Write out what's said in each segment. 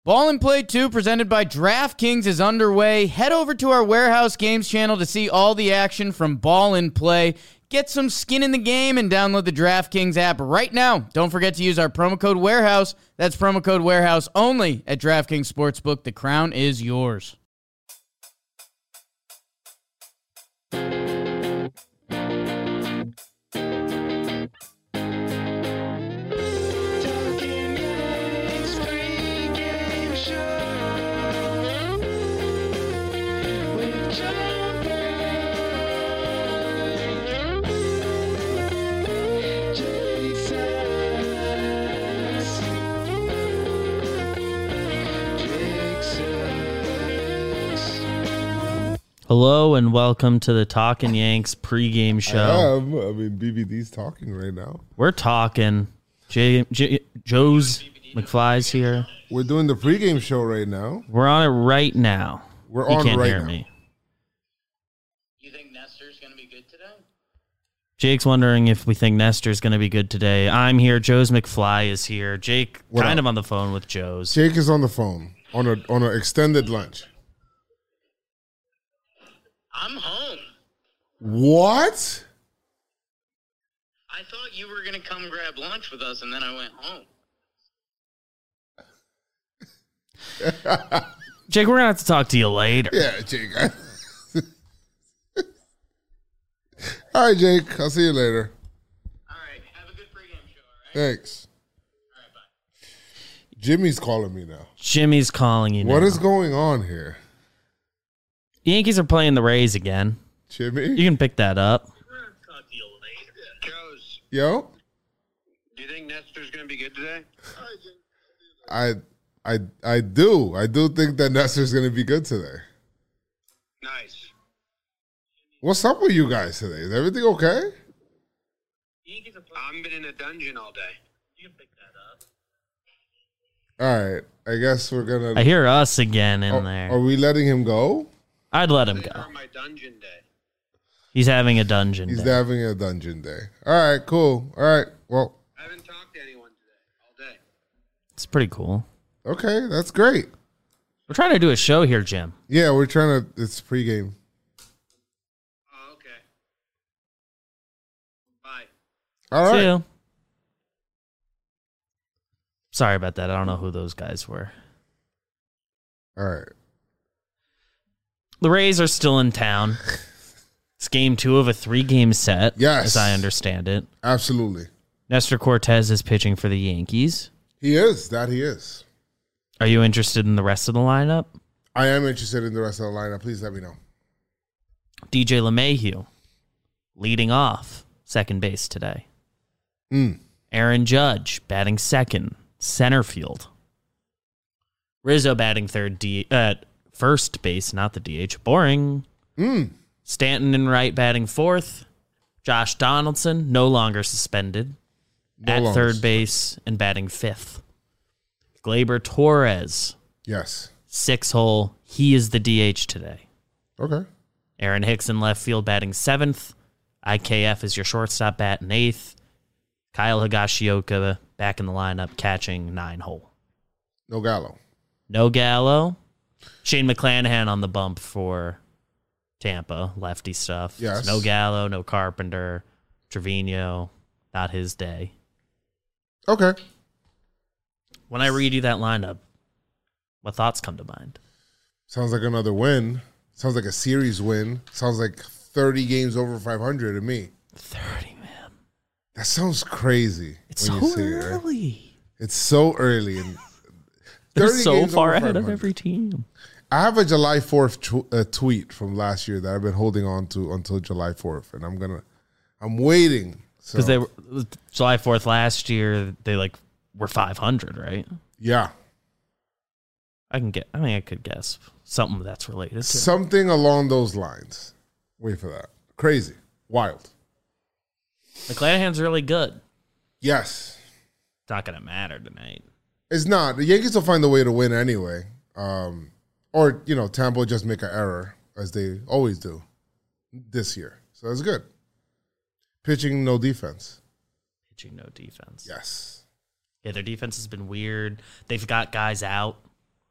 Ball and Play 2 presented by DraftKings is underway. Head over to our Warehouse Games channel to see all the action from Ball and Play. Get some skin in the game and download the DraftKings app right now. Don't forget to use our promo code Warehouse. That's promo code Warehouse only at DraftKings Sportsbook. The crown is yours. Hello and welcome to the Talkin' Yanks pregame show. BBD's talking right now. We're talking. Joe's McFly's here. We're doing the pregame show right now. We're on it right now. We're you on can't right hear now. Me. You think Nestor's going to be good today? Jake's wondering if we think Nestor's going to be good today. I'm here. Joe's McFly is here. Jake kind of on the phone with Joe's. Jake is on the phone on an extended lunch. I'm home. What? I thought you were going to come grab lunch with us, and then I went home. Jake, we're going to have to talk to you later. Yeah, Jake. All right, Jake. I'll see you later. All right. Have a good pregame show, all right? Thanks. All right, bye. Jimmy's calling me now. Jimmy's calling you now. What is going on here? The Yankees are playing the Rays again. Jimmy? You can pick that up. We're going to talk to you later. Joes, Yo? do you think Nestor's going to be good today? I do. I do think that Nestor's going to be good today. Nice. What's up with you guys today? Is everything okay? I've been in a dungeon all day. You can pick that up. All right. I guess we're going to... I hear us again in there. Are we letting him go? I'd let him Today go. on my dungeon day. He's having a dungeon He's day. having a dungeon day. All right, cool. All right, well, I haven't talked to anyone today, all day. It's pretty cool. okay, that's great. We're trying to do a show here, Jim. Yeah, we're trying to, it's pregame. Oh, okay. Bye. All See right. you. Sorry about that. I don't know who those guys were. All right. The Rays are still in town. It's game 2 of a 3-game set, Yes. as I understand it. Absolutely. Nestor Cortez is pitching for the Yankees. He is. That he is. Are you interested in the rest of the lineup? I am interested in the rest of the lineup. Please let me know. DJ LeMahieu leading off second base today. Aaron Judge batting second, center field. Rizzo batting first base, not the DH. Boring. Stanton and Wright batting fourth. Josh Donaldson, no longer suspended, at third base and batting fifth. Gleyber Torres, Yes. 6-hole. He is the DH today. Okay. Aaron Hicks in left field batting seventh. IKF is your shortstop batting eighth. Kyle Higashioka back in the lineup catching 9-hole. No Gallo. No Gallo. Shane McClanahan on the bump for Tampa, lefty stuff. Yes. No Gallo, no Carpenter. Trevino, not his day. Okay. When I read you that lineup, what thoughts come to mind? Sounds like another win. Sounds like a series win. Sounds like 30 games over 500 to me. 30, man. That sounds crazy. It's when so you say it, right? early. It's so early. And They're 30 so games far over ahead of 500. every team. I have a July 4th tweet from last year that I've been holding on to until July 4th, and I'm waiting. Because they were July 4th last year, they were 500, right? Yeah. I could guess something that's related to. Something along those lines. Wait for that. Crazy. Wild. McClanahan's really good. Yes. It's not going to matter tonight. It's not. The Yankees will find a way to win anyway. Or, Tampa will just make an error, as they always do this year. So that's good. Pitching, no defense. Pitching, no defense. Yes. Yeah, their defense has been weird. They've got guys out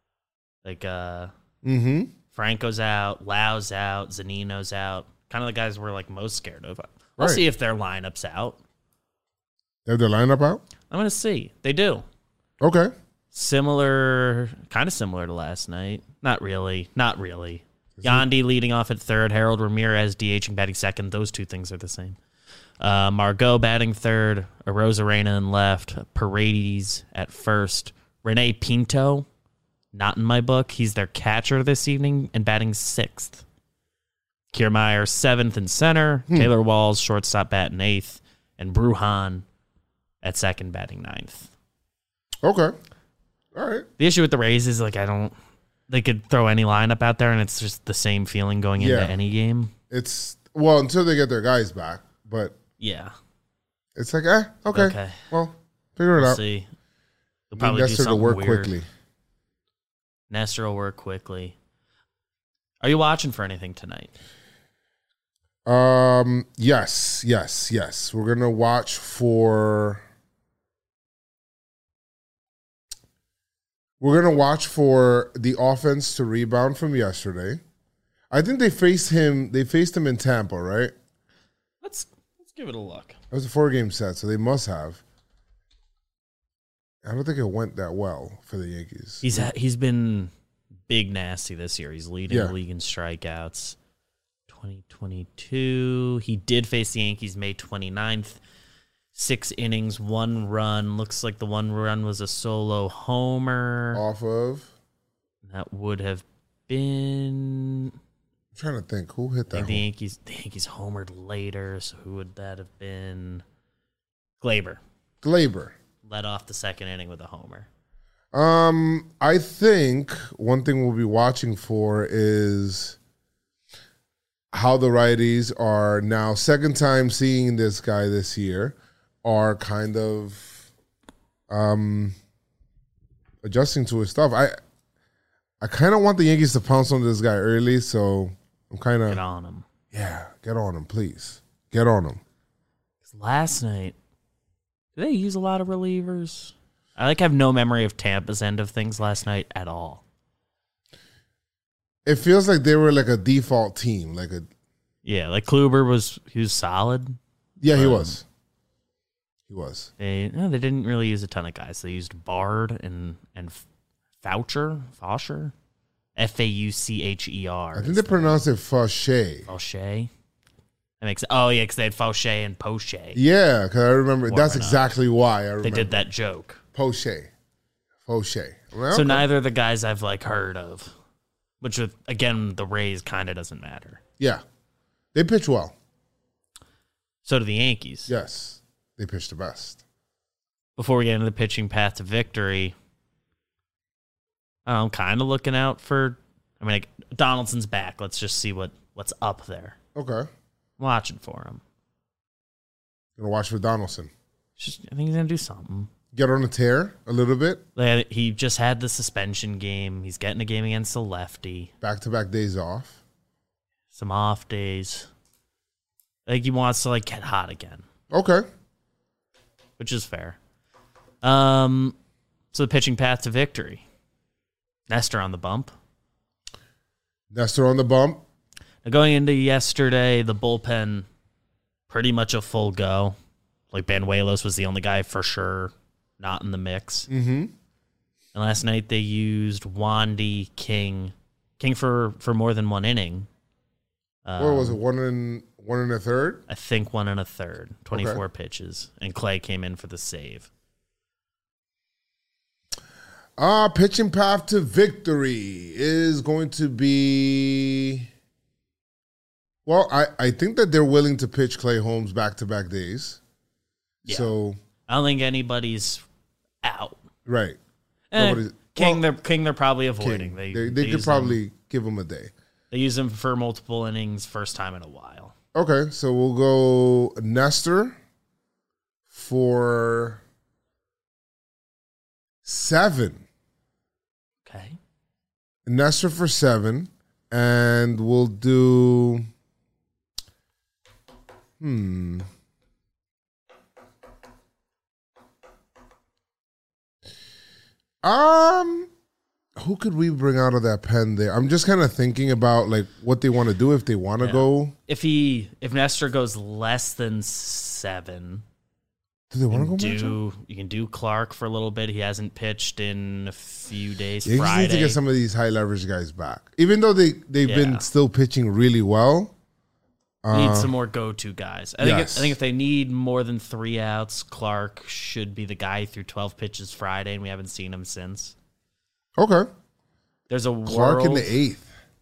Like Mm-hmm. Franco's out, Lau's out, Zanino's out. Kind of the guys we're like most scared of. I'll Right. see if their lineup's out. They have their lineup out? I'm gonna see. They do. Okay. Kind of similar to last night. Not really. Yandi leading off at third. Harold Ramirez DHing batting second. Those two things are the same. Margot batting third. Arozarena in left. Paredes at first. Rene Pinto, not in my book. He's their catcher this evening and batting sixth. Kiermaier seventh in center. Taylor Walls shortstop batting eighth. And Bruhan at second batting ninth. Okay. All right. The issue with the Rays is they could throw any lineup out there and it's just the same feeling going into any game. It's, well, until they get their guys back, but Yeah. it's like, okay. Well, figure it We'll out. see. They'll Need probably do Nestor to something work weird. quickly. Nestor will work quickly. Are you watching for anything tonight? Yes. We're gonna watch for the offense to rebound from yesterday. I think they faced him in Tampa, right? Let's give it a look. It was a 4-game set, so they must have. I don't think it went that well for the Yankees. He's been big nasty this year. He's leading Yeah. the league in strikeouts. 2022. He did face the Yankees May 29th. 6 innings, 1 run. Looks like the 1 run was a solo homer. Off of, That would have been I'm trying to think who hit I that. think the Yankees homered later, so who would that have been? Glaber. Glaber. Led off the second inning with a homer. I think one thing we'll be watching for is how the righties are now, second time seeing this guy this year, are kind of adjusting to his stuff. I kind of want the Yankees to pounce on this guy early, so I'm kind Get of, on him. yeah, get on him, please. Get on him. 'Cause last night, did they use a lot of relievers? I have no memory of Tampa's end of things last night at all. It feels like they were like a default team, Yeah, Kluber was solid. yeah, he was. He was. They didn't really use a ton of guys. They used Bard and Faucher, Faucher. I think they pronounced it Fauché. Fauché. That makes because they had Fauché and Poche. Yeah, because I remember Warming that's up. exactly why I remember. They did that joke. Poche. Well, So okay. neither of the guys I've heard of, which with again the Rays kind of doesn't matter. Yeah, they pitch well. So do the Yankees. Yes, they pitch the best. Before we get into the pitching path to victory, I'm kind of looking out for. Donaldson's back. Let's just see what's up there. Okay, I'm watching for him. gonna watch for Donaldson. I think he's gonna do something. Get on a tear a little bit. He just had the suspension game. He's getting a game against the lefty. Back-to-back days off. Some off days. He wants to get hot again, Okay. which is fair. So the pitching path to victory. Nestor on the bump. Nestor on the bump. Now going into yesterday, the bullpen pretty much a full go. Banuelos was the only guy for sure not in the mix. Mm-hmm. And last night they used Wandy, King for more than 1 inning. What was it? One and a third. I think 1 1/3, 24 pitches, and Clay came in for the save. Pitching path to victory is going to be. Well, I think that they're willing to pitch Clay Holmes back-to-back days. Yeah. So I don't think anybody's out. right. King, they're probably avoiding. They They could use probably give him a day. They use him for multiple innings, first time in a while. Okay, so we'll go Nestor for 7. Okay. Nestor for 7, and we'll do. Who could we bring out of that pen there? I'm just kind of thinking about like what they want to do if they want to go. If Nestor goes less than 7, Do they want to go? you can do Clark for a little bit. He hasn't pitched in a few days. Yeah, you just need to get some of these high leverage guys back, even though they've been still pitching really well. Need some more go-to guys. I think if they need more than 3 outs, Clark should be the guy through 12 pitches Friday, and we haven't seen him since. Okay. There's a Clark in the 8th.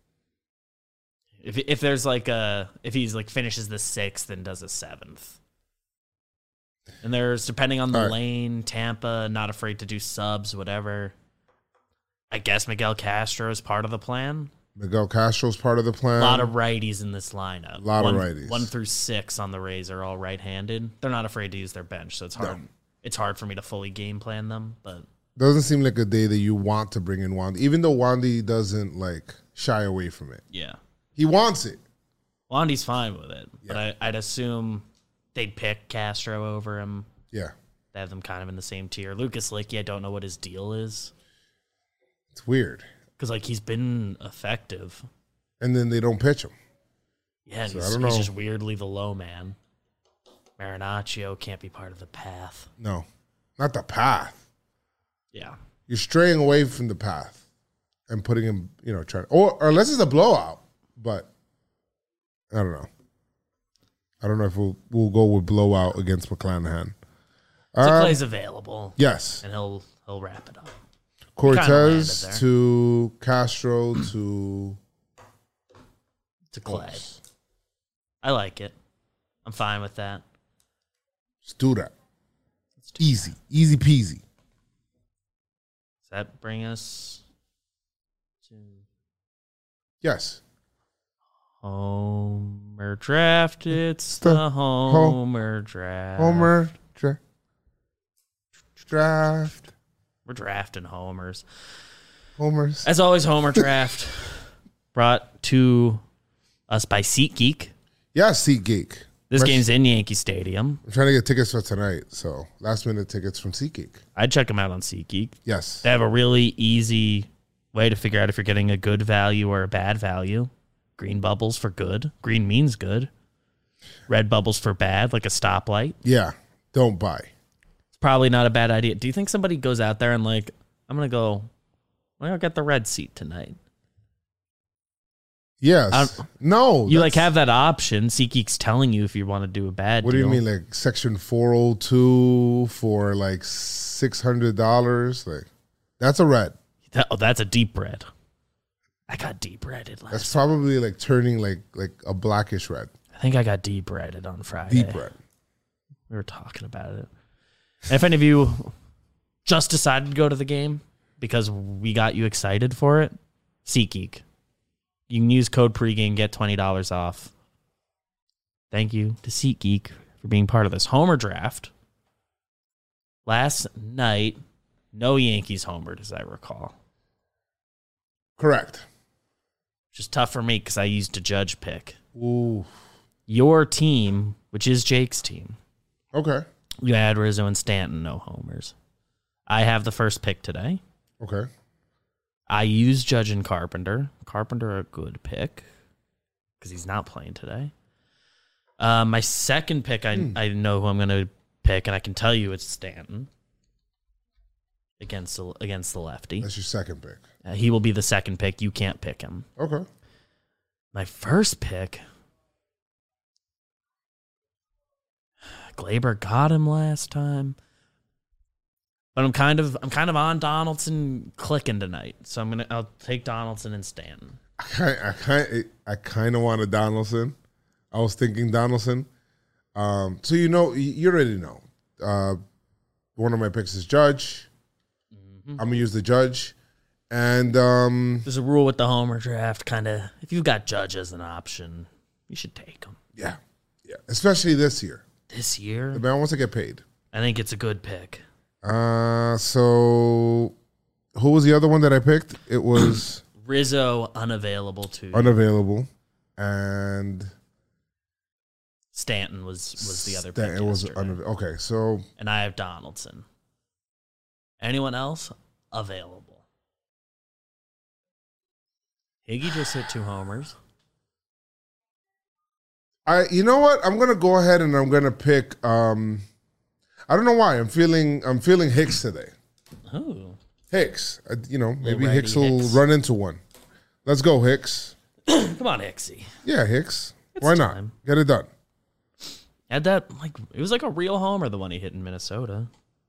If there's if he's finishes the 6th and does a 7th. And there's, depending on the lane, Tampa, not afraid to do subs, whatever. I guess Miguel Castro is part of the plan. Miguel Castro's part of the plan. A lot of righties in this lineup. A lot of righties. 1 through 6 on the Rays are all right-handed. They're not afraid to use their bench, so it's hard. No. It's hard for me to fully game plan them, but doesn't seem like a day that you want to bring in Wandy, even though Wandy doesn't shy away from it. Yeah, he wants it. Wandy's fine with it, but I'd assume they'd pick Castro over him. Yeah, they have them kind of in the same tier. Lucas Licky, I don't know what his deal is. It's weird because he's been effective, and then they don't pitch him. Yeah, so he's just weirdly the low man. Marinaccio can't be part of the path. No, not the path. Yeah. You're straying away from the path and putting him, trying, or unless it's a blowout, but I don't know. I don't know if we'll go with blowout against McClanahan. Clay's available. Yes. And he'll wrap it up. Cortez to Castro to Clay. I like it. I'm fine with that. Let's do that. Easy peasy. Does that bring us to... Yes. Homer draft. It's the Homer draft. Homer draft. We're drafting homers. Homers. As always, Homer draft brought to us by SeatGeek. Yeah, SeatGeek. This game's in Yankee Stadium. I'm trying to get tickets for tonight, so last-minute tickets from SeatGeek. I'd check them out on SeatGeek. Yes. They have a really easy way to figure out if you're getting a good value or a bad value. Green bubbles for good. Green means good. Red bubbles for bad, like a stoplight. Yeah, don't buy. It's probably not a bad idea. Do you think somebody goes out there and I'm going to get the red seat tonight? Yes. No. You have that option. SeatGeek's telling you if you want to do a bad What deal. do you mean, section 402 for $600? That's a red. That's a deep red. I got deep redded last. That's probably turning like a blackish red. I think I got deep redded on Friday. Deep red. We were talking about it. And if any of you just decided to go to the game because we got you excited for it, SeatGeek. You can use code pregame, get $20 off. Thank you to SeatGeek for being part of this Homer draft. Last night, no Yankees homered, as I recall. Correct. Which is tough for me because I used a Judge pick. Ooh. Your team, which is Jake's team. Okay. You had Rizzo and Stanton, no homers. I have the first pick today. Okay. I use Judge and Carpenter. Carpenter, a good pick because he's not playing today. My second pick, I know who I'm going to pick, and I can tell you it's Stanton against the lefty. That's your second pick. He will be the second pick. You can't pick him. Okay. My first pick, Glaber got him last time. But I'm kind of on Donaldson clicking tonight, so I'll take Donaldson and Stanton. I kind of wanted Donaldson. I was thinking Donaldson. So you already know. One of my picks is Judge. Mm-hmm. I'm gonna use the Judge, and there's a rule with the Homer draft. Kind of, if you've got Judge as an option, you should take him. Yeah, especially this year. This year, the man wants to get paid. I think it's a good pick. So who was the other one that I picked? It was Rizzo, unavailable too. Unavailable, and Stanton was the other pick. It was okay. So and I have Donaldson. Anyone else available? Iggy just hit 2 homers. You know what? I'm gonna go ahead and I'm gonna pick. I don't know why. I'm feeling Hicks today. Oh. Hicks. Maybe righty Hicks will Hicks. run into one. Let's go, Hicks. Come on, Hicksy. Yeah, Hicks. It's Why not? time. Get it done. Had that it was like a real homer, the one he hit in Minnesota.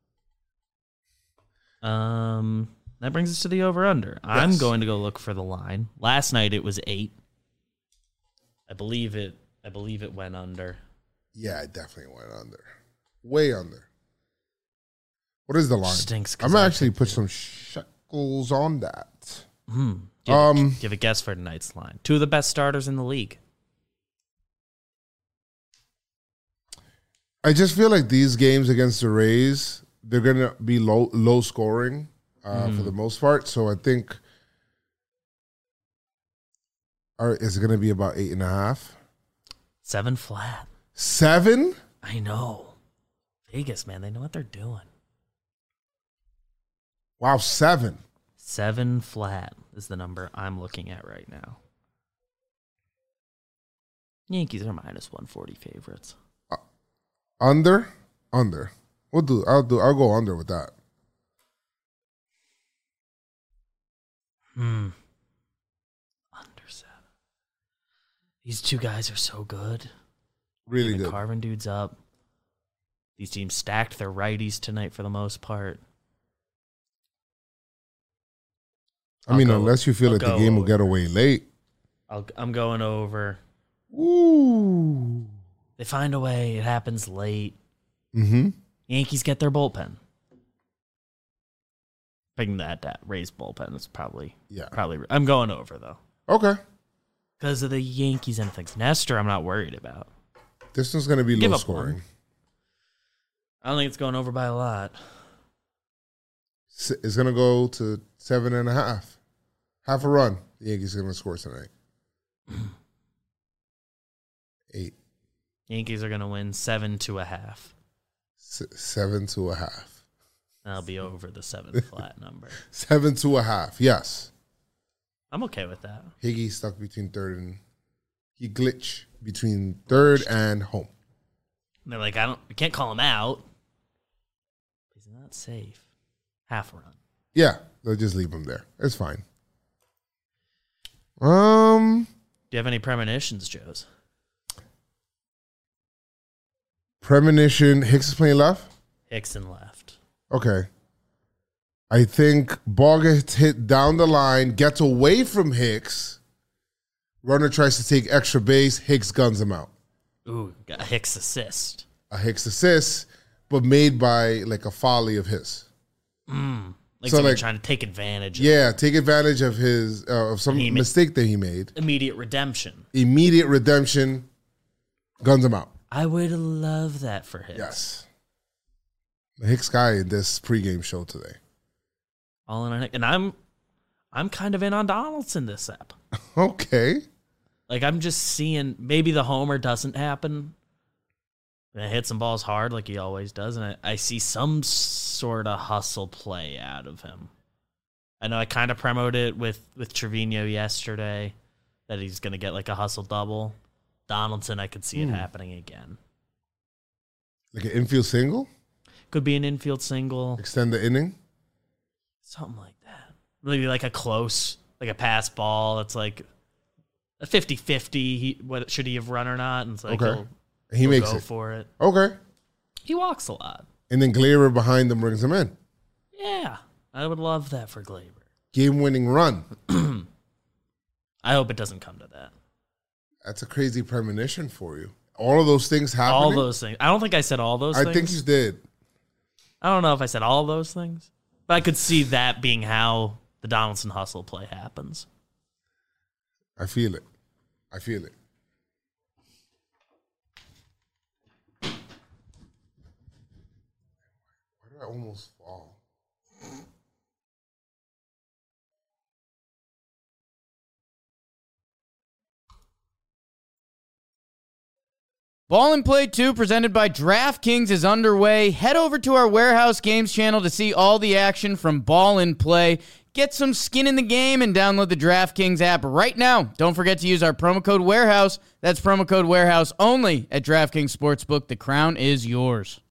That brings us to the over/under. I'm going to go look for the line. Last night it was 8. I believe it went under. Yeah, it definitely went under. Way under. What is the line? Stinks. I'm gonna actually put some shekels on that. Do you have a guess for tonight's line? 2 of the best starters in the league. I just feel like these games against the Rays, they're gonna be low scoring for the most part. So I think is it gonna be about 8.5? 7 flat. 7? I know. Vegas, man, they know what they're doing. Wow, 7. 7 flat is the number I'm looking at right now. Yankees are -140 favorites. Under. I'll go under with that. Under 7. These 2 guys are so good. Really Even good. carving dudes up. These teams stacked their righties tonight for the most part. I mean, I'll go- unless you feel I'll like the go game will over. get away late. I'm going over. Ooh. They find a way. It happens late. Mm-hmm. Yankees get their bullpen. Picking that Rays bullpen is probably. I'm going over though Okay. because of the Yankees and things. Nestor, I'm not worried about. This one's gonna be Give low up scoring. one. I don't think it's going over by a lot. It's gonna go to 7.5. Half a run. The Yankees are gonna score tonight. 8. Yankees are going to win 7-2.5. 7.5. That'll be over the 7 flat number. 7.5. Yes. I'm okay with that. Higgy stuck between third and he glitched between third and home. And they're like, we can't call him out. He's not safe. Half a run. Yeah, they'll just leave him there. It's fine. Do you have any premonitions, Joes? Premonition. Hicks is playing left? Hickson left. Okay. I think ball gets hit down the line, gets away from Hicks. Runner tries to take extra base. Hicks guns him out. Ooh, got a Hicks assist. A Hicks assist, but made by like a folly of his. Like So, someone like- trying to take advantage of Yeah, take advantage of his of some He ma- mistake that he made. immediate redemption. Immediate redemption. Guns him out. I would love that for Hicks. Yes. The Hicks guy in this pregame show today. All in on Hicks. And I'm kind of in on Donaldson this ep. Okay. Like, I'm just seeing maybe the homer doesn't happen. And hit some balls hard like he always does. And I see some sort of hustle play out of him. I know I kind of promoted it with Trevino yesterday that he's going to get like a hustle double. Donaldson, I could see it happening again. Like an infield single? Could be an infield single, Extend the inning? something like that. Maybe like a close, like a pass ball. It's like a 50-50. What should he have run or not? And it's like Okay. He he'll makes go it. for it. Okay. He walks a lot. And then Gleyber behind them brings him in. Yeah, I would love that for Gleyber. Game-winning run. I hope it doesn't come to that. That's a crazy premonition for you. All of those things happening? All those things. I don't think I said all those things. I think you did. I don't know if I said all those things. But I could see that being how the Donaldson hustle play happens. I feel it. I feel it. Why did I almost fall? Ball and Play 2 presented by DraftKings is underway. Head over to our Warehouse Games channel to see all the action from Ball and Play. Get some skin in the game and download the DraftKings app right now. Don't forget to use our promo code Warehouse. That's promo code Warehouse only at DraftKings Sportsbook. The crown is yours.